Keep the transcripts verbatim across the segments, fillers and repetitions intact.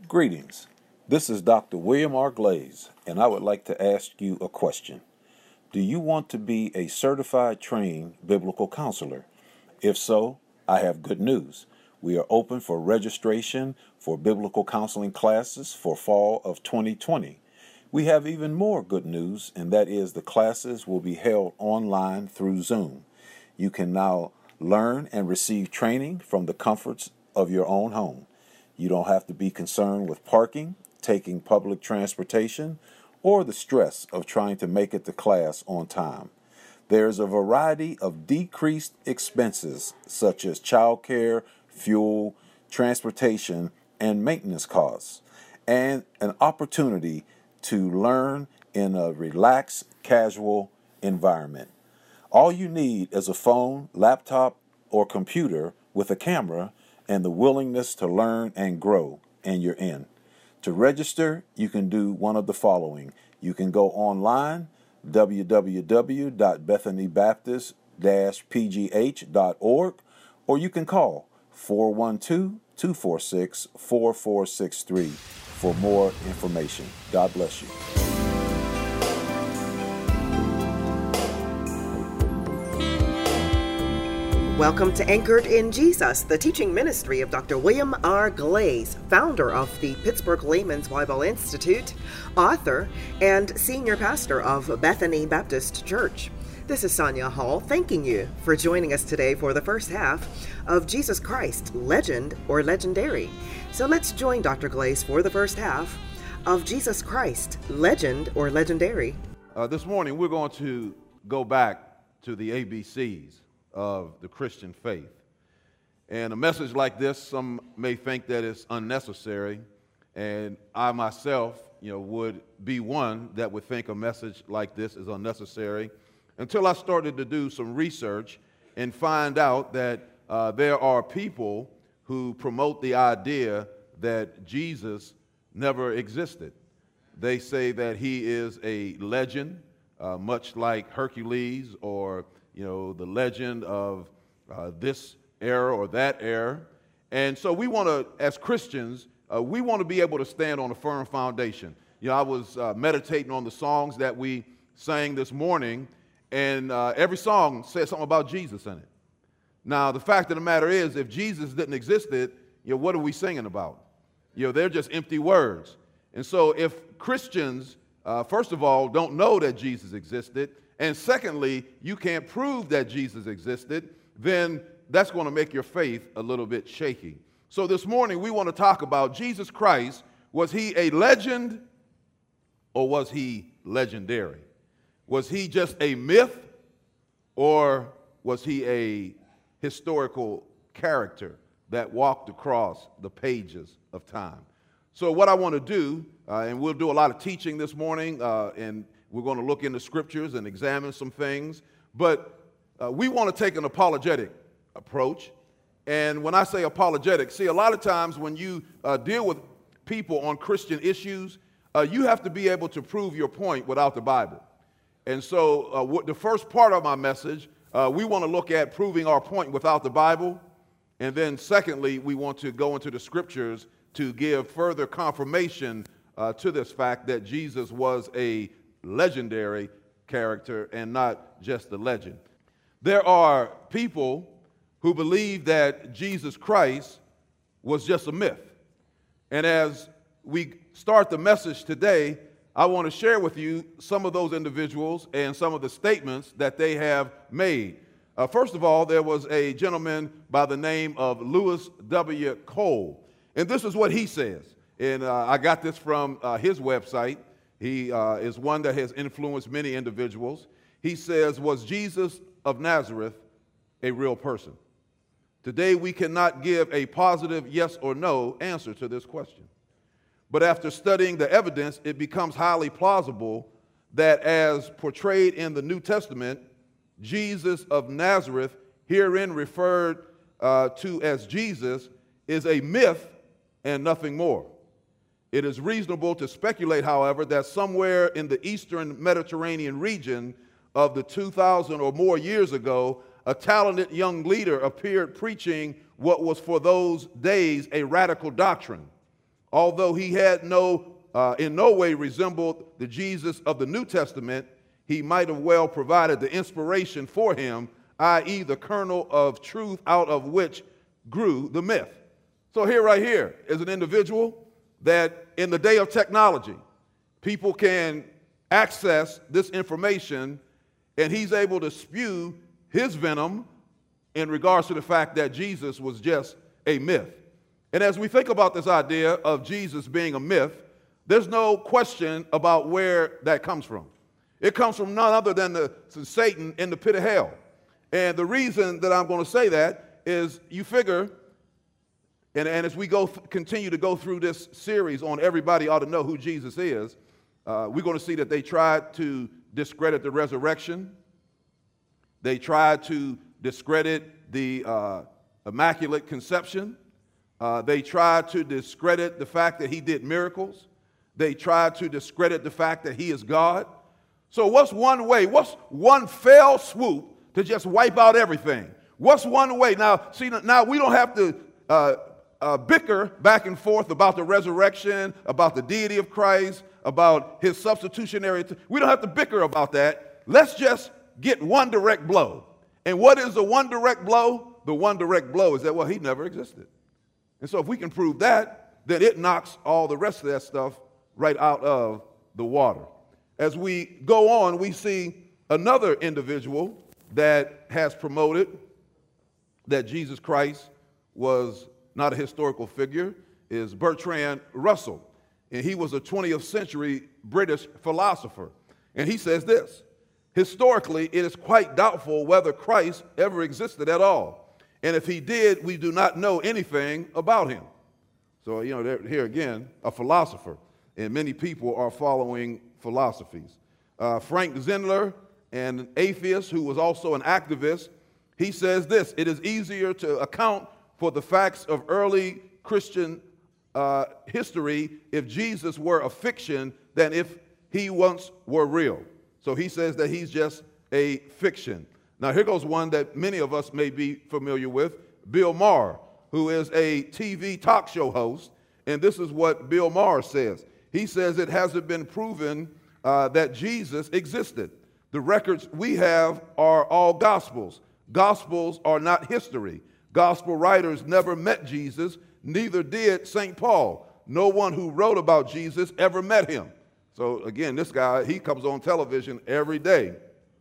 Greetings. This is Doctor William R. Glaze, and I would like to ask you a question. Do you want to be a certified trained biblical counselor? If so, I have good news. We are open for registration for biblical counseling classes for fall of twenty twenty. We have even more good news, and that is the classes will be held online through Zoom. You can now learn and receive training from the comforts of your own home. You don't have to be concerned with parking, taking public transportation, or the stress of trying to make it to class on time. There's a variety of decreased expenses such as childcare, fuel, transportation, and maintenance costs, and an opportunity to learn in a relaxed, casual environment. All you need is a phone, laptop, or computer with a camera and the willingness to learn and grow, and you're in. To register, you can do one of the following. You can go online, w w w dot bethany baptist dash p g h dot org, or you can call four one two, two four six, four four six three for more information. God bless you. Welcome to Anchored in Jesus, the teaching ministry of Doctor William R. Glaze, founder of the Pittsburgh Layman's Bible Institute, author, and senior pastor of Bethany Baptist Church. This is Sonia Hall thanking you for joining us today for the first half of Jesus Christ, Legend or Legendary. So let's join Doctor Glaze for the first half of Jesus Christ, Legend or Legendary. Uh, this morning we're going to go back to the A B Cs of the Christian faith. And a message like this, some may think that it's unnecessary, and I myself, you know, would be one that would think a message like this is unnecessary until I started to do some research and find out that uh, there are people who promote the idea that Jesus never existed. They say that he is a legend, uh, much like Hercules, or you know, the legend of uh, this era or that era. And so we want to, as Christians, uh, we want to be able to stand on a firm foundation. You know, I was uh, meditating on the songs that we sang this morning, and uh, every song said something about Jesus in it. Now, the fact of the matter is, if Jesus didn't exist, you know, what are we singing about? You know, they're just empty words. And so if Christians, uh, first of all, don't know that Jesus existed, and secondly, you can't prove that Jesus existed, then that's going to make your faith a little bit shaky. So this morning we want to talk about Jesus Christ. Was he a legend or was he legendary? Was he just a myth or was he a historical character that walked across the pages of time? So what I want to do, uh, and we'll do a lot of teaching this morning, uh, and we're going to look into scriptures and examine some things, but uh, we want to take an apologetic approach. And when I say apologetic, see, a lot of times when you uh, deal with people on Christian issues, uh, you have to be able to prove your point without the Bible. And so uh, what, the first part of my message, uh, we want to look at proving our point without the Bible. And then secondly, we want to go into the scriptures to give further confirmation uh, to this fact that Jesus was a legendary character and not just a legend. There are people who believe that Jesus Christ was just a myth. And as we start the message today, I want to share with you some of those individuals and some of the statements that they have made. Uh, first of all, there was a gentleman by the name of Lewis W. Cole. And this is what he says. And uh, I got this from uh, his website. He uh, is one that has influenced many individuals. He says, was Jesus of Nazareth a real person? Today, we cannot give a positive yes or no answer to this question. But after studying the evidence, it becomes highly plausible that as portrayed in the New Testament, Jesus of Nazareth, herein referred uh, to as Jesus, is a myth and nothing more. It is reasonable to speculate, however, that somewhere in the eastern Mediterranean region of the two thousand or more years ago, a talented young leader appeared preaching what was for those days a radical doctrine. Although he had no, uh, in no way resembled the Jesus of the New Testament, he might have well provided the inspiration for him, that is the kernel of truth out of which grew the myth. So here, right here, is an individual that in the day of technology, people can access this information, and he's able to spew his venom in regards to the fact that Jesus was just a myth. And as we think about this idea of Jesus being a myth, there's no question about where that comes from. It comes from none other than the, Satan in the pit of hell. And the reason that I'm going to say that is you figure, and, and as we go th- continue to go through this series on everybody ought to know who Jesus is, uh, we're going to see that they tried to discredit the resurrection. They tried to discredit the uh, Immaculate Conception. Uh, they tried to discredit the fact that he did miracles. They tried to discredit the fact that he is God. So what's one way, what's one fell swoop to just wipe out everything? What's one way? Now, see, now we don't have to uh, uh, bicker back and forth about the resurrection, about the deity of Christ, about his substitutionary. T- we don't have to bicker about that. Let's just get one direct blow. And what is the one direct blow? The one direct blow is that, well, he never existed. And so if we can prove that, then it knocks all the rest of that stuff right out of the water. As we go on, we see another individual that has promoted that Jesus Christ was not a historical figure, is Bertrand Russell. And he was a twentieth century British philosopher. And he says this: historically, it is quite doubtful whether Christ ever existed at all. And if he did, we do not know anything about him. So, you know, here again, a philosopher. And many people are following philosophies. Uh, Frank Zindler, an atheist who was also an activist, he says this: it is easier to account for the facts of early Christian uh, history if Jesus were a fiction than if he once were real. So he says that he's just a fiction. Now here goes one that many of us may be familiar with, Bill Maher, who is a T V talk show host, and this is what Bill Maher says. He says it hasn't been proven uh, that Jesus existed. The records we have are all gospels. Gospels are not history. Gospel writers never met Jesus, neither did Saint Paul. No one who wrote about Jesus ever met him. So again, this guy, he comes on television every day.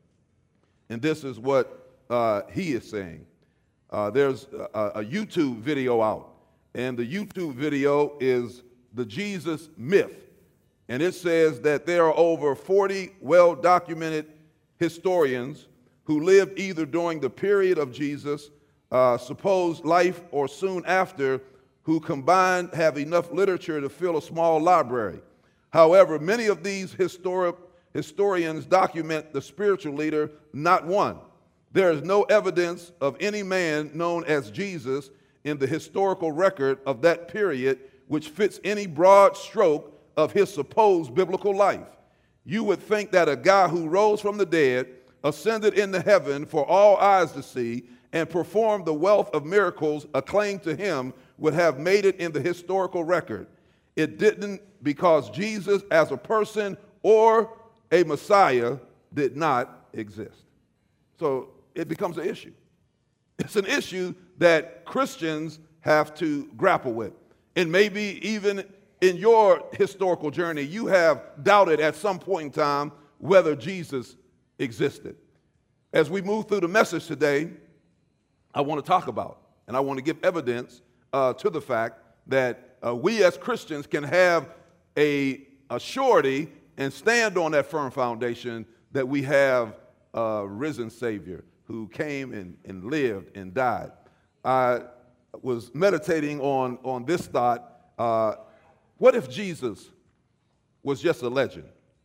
And this is what uh, he is saying. Uh, there's a, a YouTube video out, and the YouTube video is the Jesus myth. And it says that there are over forty well-documented historians who lived either during the period of Jesus' uh, supposed life or soon after, who combined have enough literature to fill a small library. However, many of these historic historians document the spiritual leader, not one. There is no evidence of any man known as Jesus in the historical record of that period which fits any broad stroke of his supposed biblical life. You would think that a guy who rose from the dead, ascended into heaven for all eyes to see, and performed the wealth of miracles acclaimed to him would have made it in the historical record. It didn't, because Jesus as a person or a Messiah did not exist. So it becomes an issue. It's an issue that Christians have to grapple with. And maybe even in your historical journey, you have doubted at some point in time whether Jesus existed. As we move through the message today, I want to talk about, and I want to give evidence uh, to the fact that uh, we as Christians can have a, a surety and stand on that firm foundation that we have a risen Savior who came and, and lived and died. I was meditating on, on this thought. Uh, what if Jesus was just a legend?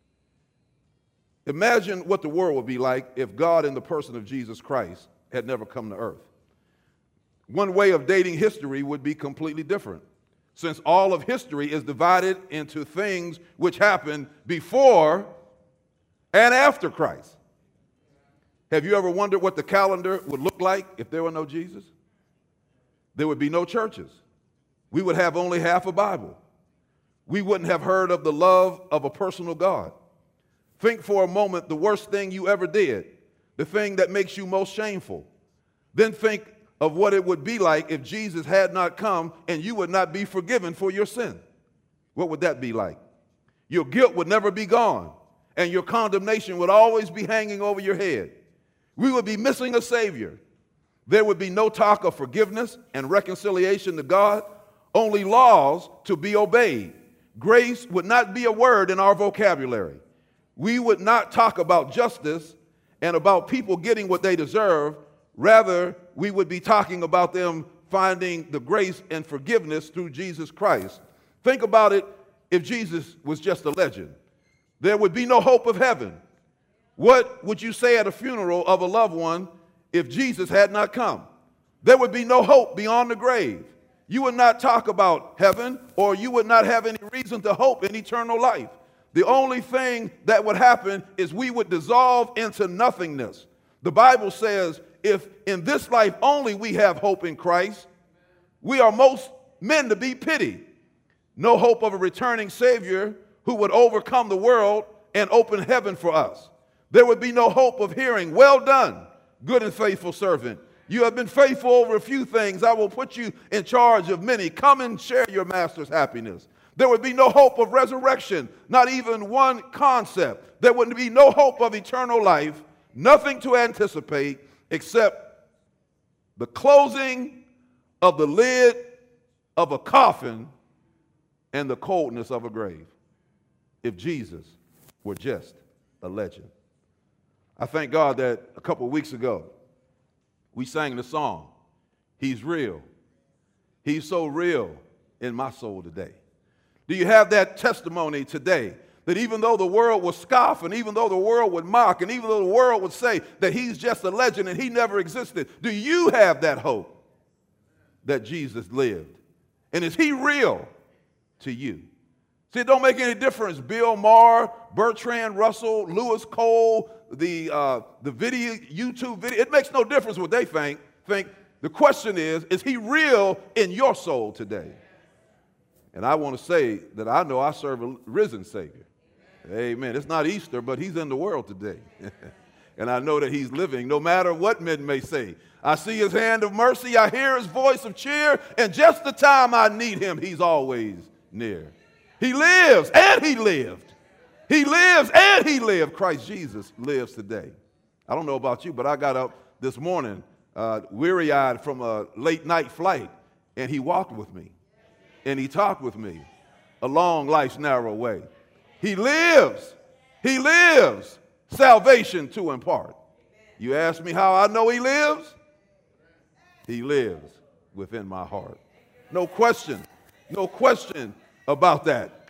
Imagine what the world would be like if God in the person of Jesus Christ had never come to earth. One way of dating history would be completely different, since all of history is divided into things which happened before and after Christ. Have you ever wondered what the calendar would look like if there were no Jesus? There would be no churches. We would have only half a Bible. we wouldn't have heard of the love of a personal God. Think for a moment the worst thing you ever did, the thing that makes you most shameful. Then think of what it would be like if Jesus had not come and you would not be forgiven for your sin. What would that be like? Your guilt would never be gone, and your condemnation would always be hanging over your head. We would be missing a Savior. There would be no talk of forgiveness and reconciliation to God, only laws to be obeyed. Grace would not be a word in our vocabulary. We would not talk about justice and about people getting what they deserve. Rather, we would be talking about them finding the grace and forgiveness through Jesus Christ. Think about it if Jesus was just a legend. There would be no hope of heaven. What would you say at a funeral of a loved one if Jesus had not come? There would be no hope beyond the grave. You would not talk about heaven, or you would not have any reason to hope in eternal life. The only thing that would happen is we would dissolve into nothingness. The Bible says if in this life only we have hope in Christ, we are most men to be pitied. No hope of a returning Savior who would overcome the world and open heaven for us. There would be no hope of hearing, "Well done, good and faithful servant. You have been faithful over a few things. I will put you in charge of many. Come and share your master's happiness." There would be no hope of resurrection, not even one concept. There would be no hope of eternal life, nothing to anticipate except the closing of the lid of a coffin and the coldness of a grave, if Jesus were just a legend. I thank God that a couple of weeks ago, we sang the song, "He's Real." He's so real in my soul today. Do you have that testimony today that even though the world would scoff, and even though the world would mock, and even though the world would say that he's just a legend and he never existed, do you have that hope that Jesus lived? And is he real to you? See, it don't make any difference. Bill Maher, Bertrand Russell, Lewis Cole, the uh, the video, YouTube video. It makes no difference what they think. Think. The question is, is he real in your soul today? And I want to say that I know I serve a risen Savior. Amen. It's not Easter, but he's in the world today. And I know that he's living no matter what men may say. I see his hand of mercy. I hear his voice of cheer. And just the time I need him, he's always near. He lives, and he lived. He lives, and he lived. Christ Jesus lives today. I don't know about you, but I got up this morning uh, weary-eyed from a late-night flight, and he walked with me, and he talked with me along life's narrow way. He lives. He lives. Salvation to impart. You ask me how I know he lives? He lives within my heart. No question. No question about that.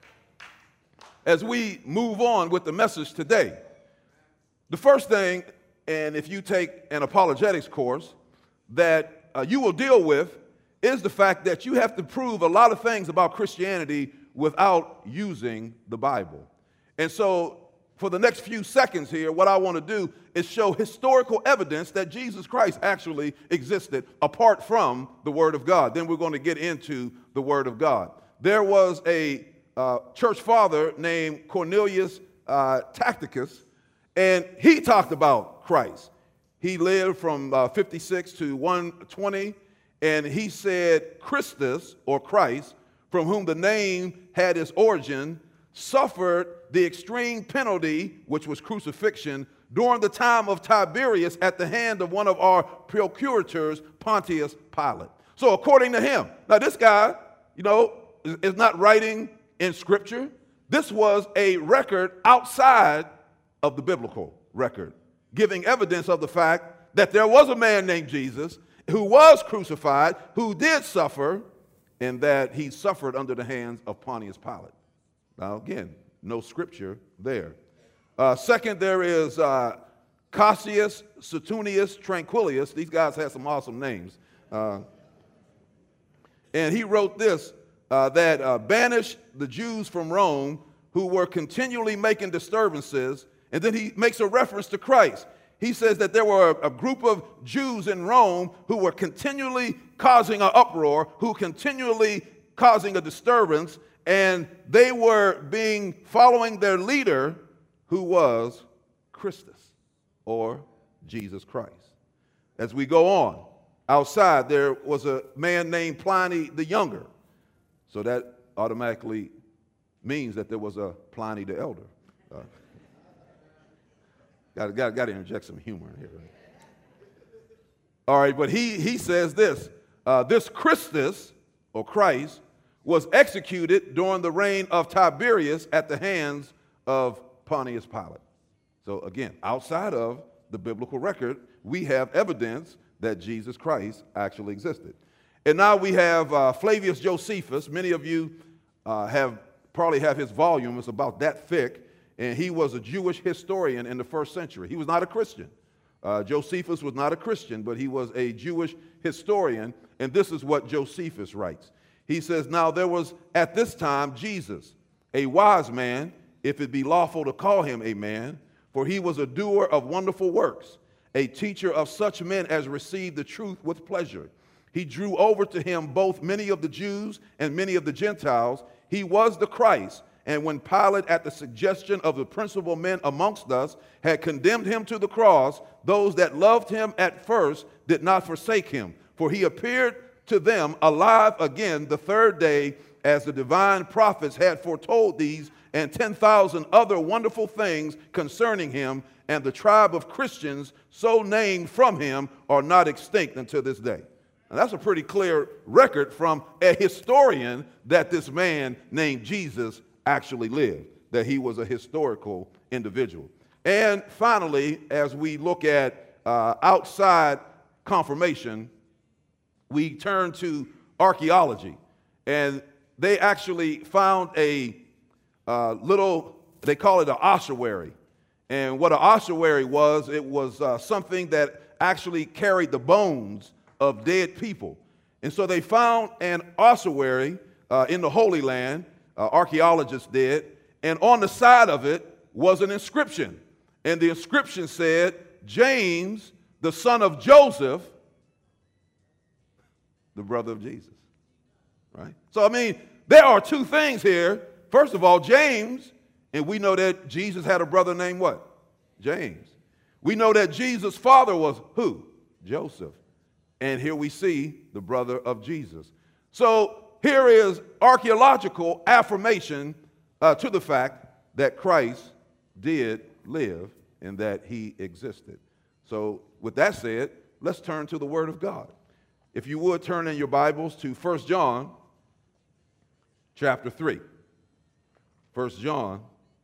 As we move on with the message today, the first thing, and if you take an apologetics course, that uh, you will deal with is the fact that you have to prove a lot of things about Christianity without using the Bible. And so for the next few seconds here, what I want to do is show historical evidence that Jesus Christ actually existed apart from the Word of God. Then we're going to get into the Word of God. There was a uh, church father named Cornelius uh, Tacitus, and he talked about Christ. He lived from uh, fifty-six to one twenty, and he said Christus, or Christ, from whom the name had its origin, suffered the extreme penalty, which was crucifixion, during the time of Tiberius at the hand of one of our procurators, Pontius Pilate. So according to him, now this guy, you know, is, is not writing in Scripture. This was a record outside of the biblical record, giving evidence of the fact that there was a man named Jesus who was crucified, who did suffer, and that he suffered under the hands of Pontius Pilate. Now, again, no scripture there. Uh, second, there is uh, Cassius Suetonius Tranquillus. These guys had some awesome names. Uh, and he wrote this, uh, that uh, banished the Jews from Rome who were continually making disturbances. And then he makes a reference to Christ. He says that there were a group of Jews in Rome who were continually causing an uproar, who continually causing a disturbance, and they were being following their leader, who was Christus, or Jesus Christ. As we go on, outside there was a man named Pliny the Younger. So that automatically means that there was a Pliny the Elder. Uh, got, got, got to interject some humor in here. Right? All right, but he, he says this, uh, this Christus, or Christ, was executed during the reign of Tiberius at the hands of Pontius Pilate. So again, outside of the biblical record, we have evidence that Jesus Christ actually existed. And now we have uh, Flavius Josephus. Many of you uh, have probably have his volume. It's about that thick. And he was a Jewish historian in the first century. He was not a Christian. Uh, Josephus was not a Christian, but he was a Jewish historian. And this is what Josephus writes. He says, now there was at this time Jesus, a wise man, if it be lawful to call him a man, for he was a doer of wonderful works, a teacher of such men as received the truth with pleasure. He drew over to him both many of the Jews and many of the Gentiles. He was the Christ. And when Pilate, at the suggestion of the principal men amongst us, had condemned him to the cross, those that loved him at first did not forsake him. For he appeared to them alive again the third day, as the divine prophets had foretold these and ten thousand other wonderful things concerning him, and the tribe of Christians so named from him are not extinct until this day. Now, that's a pretty clear record from a historian that this man named Jesus actually lived, that he was a historical individual. And finally, as we look at uh, outside confirmation, we turn to archaeology. And they actually found a uh, little, they call it an ossuary. And what an ossuary was, it was uh, something that actually carried the bones of dead people. And so they found an ossuary uh, in the Holy Land, uh, archaeologists did, and on the side of it was an inscription. And the inscription said, James, the son of Joseph, the brother of Jesus, right? So, I mean, there are two things here. First of all, James, and we know that Jesus had a brother named what? James. We know that Jesus' father was who? Joseph. And here we see the brother of Jesus. So here is archaeological affirmation uh, to the fact that Christ did live and that he existed. So with that said, let's turn to the Word of God. If you would turn in your Bibles to First John chapter three. First John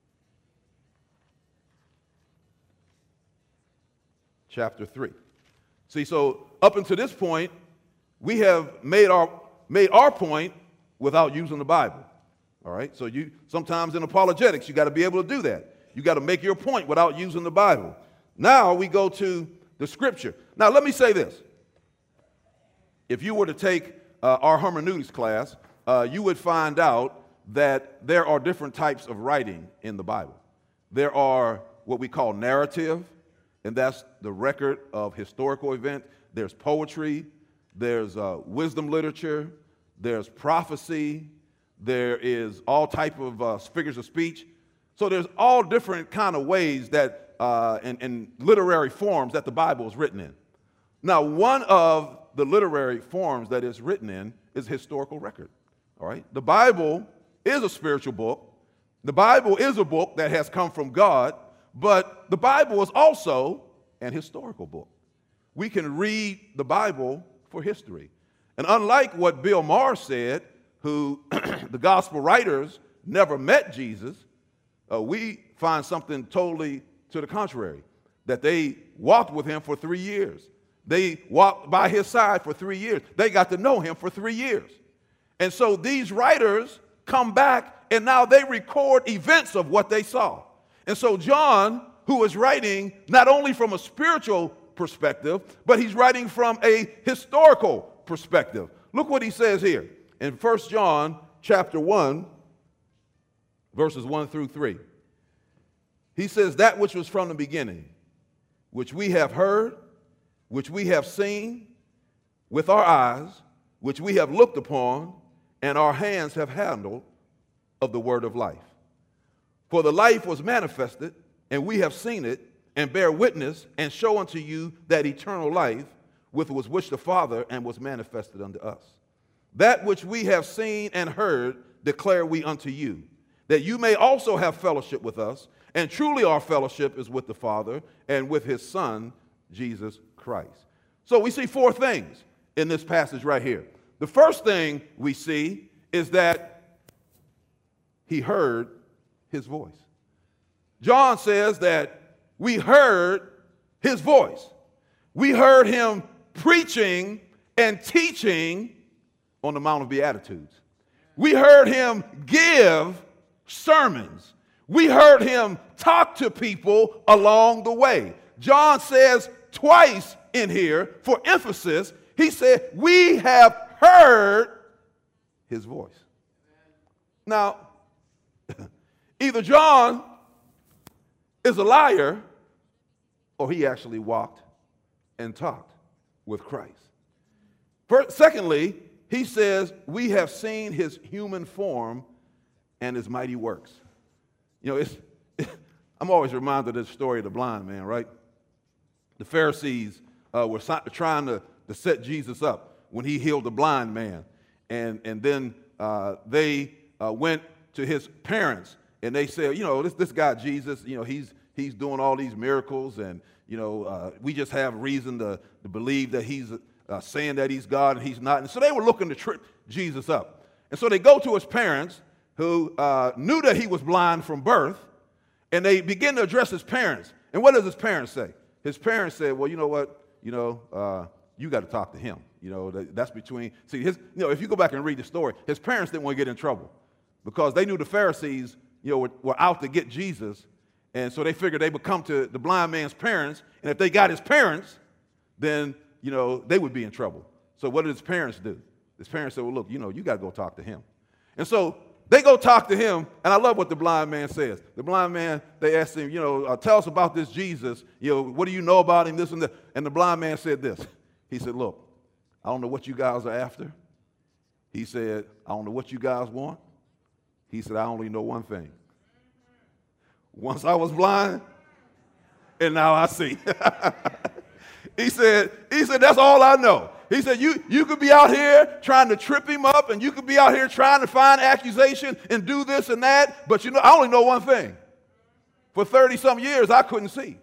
chapter three. See, so up until this point, we have made our made our point without using the Bible. All right? So you sometimes in apologetics, you got to be able to do that. You got to make your point without using the Bible. Now we go to the scripture. Now let me say this. If you were to take uh, our hermeneutics class, uh, you would find out that there are different types of writing in the Bible. There are what we call narrative, and that's the record of historical events. There's poetry, there's uh, wisdom literature, there's prophecy, there is all type of uh, figures of speech. So there's all different kind of ways that, uh, in, in literary forms that the Bible is written in. Now, one of the literary forms that it's written in is historical record. All right? The Bible is a spiritual book. The Bible is a book that has come from God, but the Bible is also an historical book. We can read the Bible for history. And unlike what Bill Maher said, who the gospel writers never met Jesus, uh, we find something totally to the contrary, that they walked with him for three years. They walked by his side for three years. They got to know him for three years. And so these writers come back, and now they record events of what they saw. And so John, who is writing not only from a spiritual perspective, but he's writing from a historical perspective. Look what he says here in First John chapter one, verses one through three. He says, that which was from the beginning, which we have heard, which we have seen with our eyes, which we have looked upon, and our hands have handled, of the word of life. For the life was manifested, and we have seen it, and bear witness, and show unto you that eternal life, which was with the Father, and was manifested unto us. That which we have seen and heard declare we unto you, that you may also have fellowship with us. And truly our fellowship is with the Father and with his Son, Jesus Christ. So we see four things in this passage right here. The first thing we see is that he heard his voice. John says that we heard his voice. We heard him preaching and teaching on the Mount of Beatitudes. We heard him give sermons. We heard him talk to people along the way. John says twice in here, for emphasis, he said, we have heard his voice. Now, either John is a liar or he actually walked and talked with Christ. First, secondly, he says, we have seen his human form and his mighty works. You know, it's, it, I'm always reminded of the story of the blind man, right? The Pharisees uh, were trying to, to set Jesus up when he healed the blind man. And, and then uh, they uh, went to his parents, and they said, you know, this, this guy Jesus, you know, he's, he's doing all these miracles, and, you know, uh, we just have reason to, to believe that he's uh, saying that he's God, and he's not. And so they were looking to trip Jesus up. And so they go to his parents, who uh, knew that he was blind from birth, and they begin to address his parents. And what does his parents say? His parents said, well, you know what, you know, uh, you got to talk to him. You know, that, that's between, see, his, you know, if you go back and read the story, his parents didn't want to get in trouble because they knew the Pharisees, you know, were, were out to get Jesus. And so they figured they would come to the blind man's parents, and if they got his parents, then, you know, they would be in trouble. So what did his parents do? His parents said, well, look, you know, you got to go talk to him. And so they go talk to him, and I love what the blind man says. The blind man, they asked him, you know, uh, tell us about this Jesus. You know, what do you know about him, this and that? And the blind man said this. He said, look, I don't know what you guys are after. He said, I don't know what you guys want. He said, I only know one thing. Once I was blind, and now I see. He said, he said, that's all I know. He said, you, you could be out here trying to trip him up, and you could be out here trying to find accusation and do this and that, but you know, I only know one thing. For thirty-some years, I couldn't see.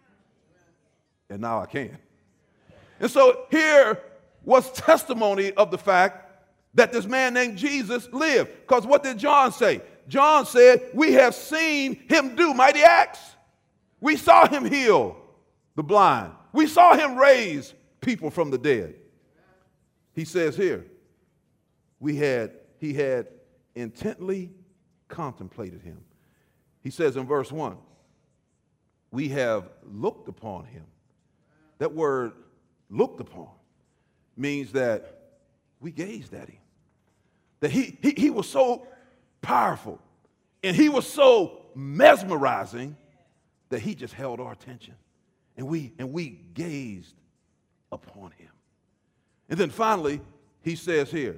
And now I can. And so here was testimony of the fact that this man named Jesus lived. Because what did John say? John said, we have seen him do mighty acts. We saw him heal the blind. We saw him raise people from the dead. He says here, we had, he had intently contemplated him. He says in verse one, we have looked upon him. That word looked upon means that we gazed at him. That he, he, he was so powerful and he was so mesmerizing that he just held our attention. And we, and we gazed upon him. And then finally, he says here,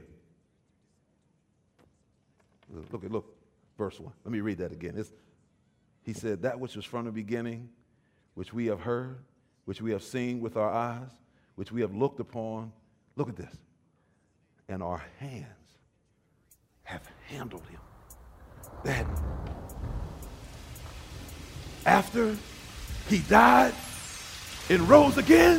look at look, verse one. Let me read that again. It's, he said, that which was from the beginning, which we have heard, which we have seen with our eyes, which we have looked upon. Look at this. And our hands have handled him. That after he died and rose again,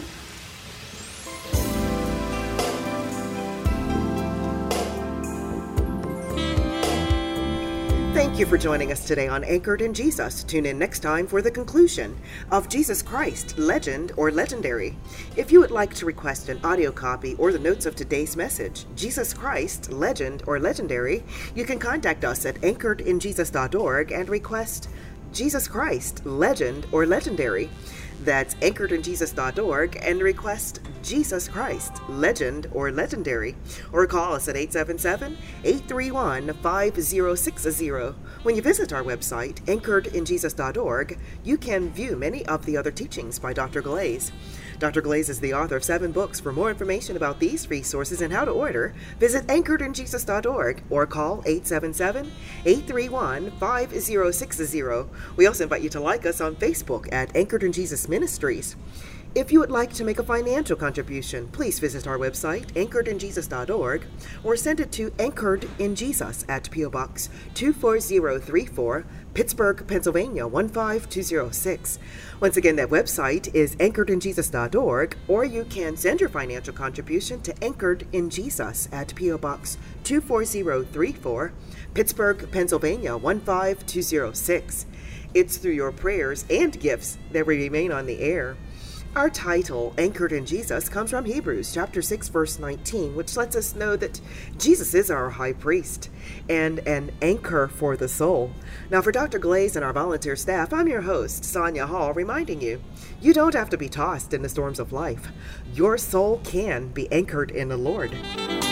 Thank you for joining us today on Anchored in Jesus. Tune in next time for the conclusion of Jesus Christ, Legend or Legendary. If you would like to request an audio copy or the notes of today's message, Jesus Christ, Legend or Legendary, you can contact us at anchored in jesus dot org and request Jesus Christ, Legend or Legendary. That's anchored in jesus dot org and request Jesus Christ, legend or legendary, or call us at eight seven seven, eight three one, five zero six zero. When you visit our website, anchored in jesus dot org, you can view many of the other teachings by Doctor Glaze. Doctor Glaze is the author of seven books. For more information about these resources and how to order, visit anchored in jesus dot org or call eight seven seven, eight three one, five zero six zero. We also invite you to like us on Facebook at Anchored in Jesus Ministries. If you would like to make a financial contribution, please visit our website, anchored in jesus dot org, or send it to Anchored in Jesus at P O Box two four zero three four, Pittsburgh, Pennsylvania one five two zero six. Once again, that website is anchored in jesus dot org, or you can send your financial contribution to Anchored in Jesus at P O Box two four zero three four, Pittsburgh, Pennsylvania one five two zero six. It's through your prayers and gifts that we remain on the air. Our title, Anchored in Jesus, comes from Hebrews chapter six, verse nineteen, which lets us know that Jesus is our high priest and an anchor for the soul. Now, for Doctor Glaze and our volunteer staff, I'm your host, Sonia Hall, reminding you, you don't have to be tossed in the storms of life. Your soul can be anchored in the Lord.